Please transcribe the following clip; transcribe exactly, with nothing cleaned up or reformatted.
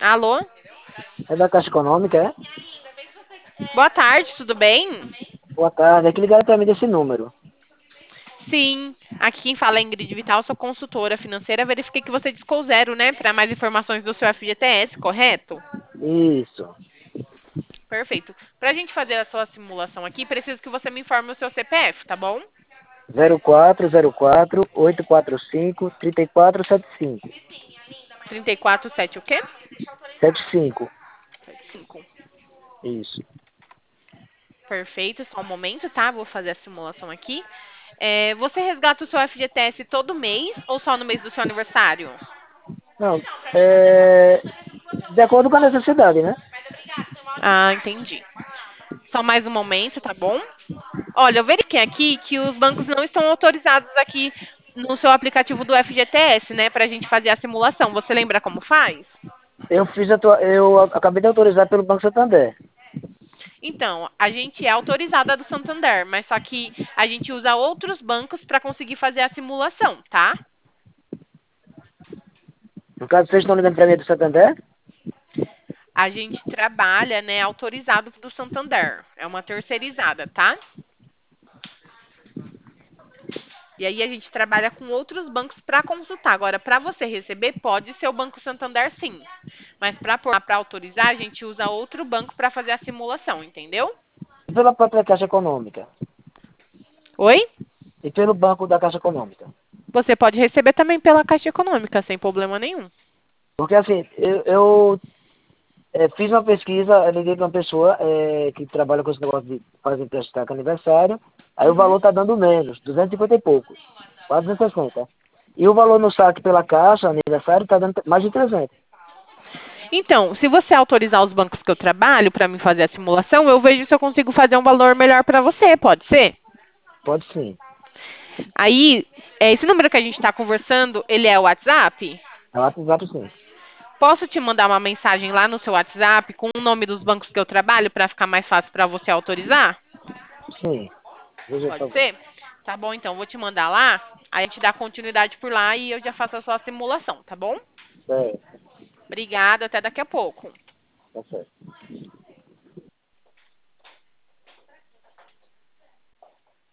Alô? É da Caixa Econômica, é? Boa tarde, tudo bem? Boa tarde. É que ligaram pra mim desse número. Sim, aqui quem fala é Ingrid Vital, sou consultora financeira. Verifiquei que você discou zero, né, para mais informações do seu F G T S, correto? Isso. Perfeito. Para a gente fazer a sua simulação aqui, preciso que você me informe o seu C P F, tá bom? zero quatro zero quatro oito quatro cinco três quatro sete cinco. trinta e quatro sete o quê? sete cinco. Cinco. Isso. Perfeito, só um momento, tá? Vou fazer a simulação aqui. É, você resgata o seu F G T S todo mês ou só no mês do seu aniversário? Não, é... De acordo com a necessidade, né? Ah, entendi. Só mais um momento, tá bom? Olha, eu verifiquei aqui que os bancos não estão autorizados aqui no seu aplicativo do F G T S, né, para a gente fazer a simulação. Você lembra como faz? Eu fiz a tua... Eu acabei de autorizar pelo Banco Santander. Então, a gente é autorizada do Santander, mas só que a gente usa outros bancos para conseguir fazer a simulação, tá? No caso, vocês estão ligando pra mim do Santander? A gente trabalha, né, autorizado do Santander. É uma terceirizada, tá? E aí a gente trabalha com outros bancos para consultar. Agora, para você receber, pode ser o Banco Santander, sim. Mas para para autorizar, a gente usa outro banco para fazer a simulação, entendeu? E pela própria Caixa Econômica? Oi? E pelo Banco da Caixa Econômica? Você pode receber também pela Caixa Econômica, sem problema nenhum. Porque assim, eu, eu é, fiz uma pesquisa, eu liguei para uma pessoa é, que trabalha com esse negócio de fazer prestar com aniversário, aí o Uhum. valor está dando menos, duzentos e cinquenta e poucos, quase duzentos e sessenta. E o valor no saque pela Caixa, aniversário, está dando mais de trezentos. Então, se você autorizar os bancos que eu trabalho para mim fazer a simulação, eu vejo se eu consigo fazer um valor melhor para você, pode ser? Pode sim. Aí, é, esse número que a gente está conversando, ele é o WhatsApp? É o WhatsApp sim. Posso te mandar uma mensagem lá no seu WhatsApp com o nome dos bancos que eu trabalho para ficar mais fácil para você autorizar? Sim. Veja, por Pode favor. ser? Tá bom, então, vou te mandar lá, aí a gente dá continuidade por lá e eu já faço a sua simulação, tá bom? É, Obrigada, até daqui a pouco. tá certo.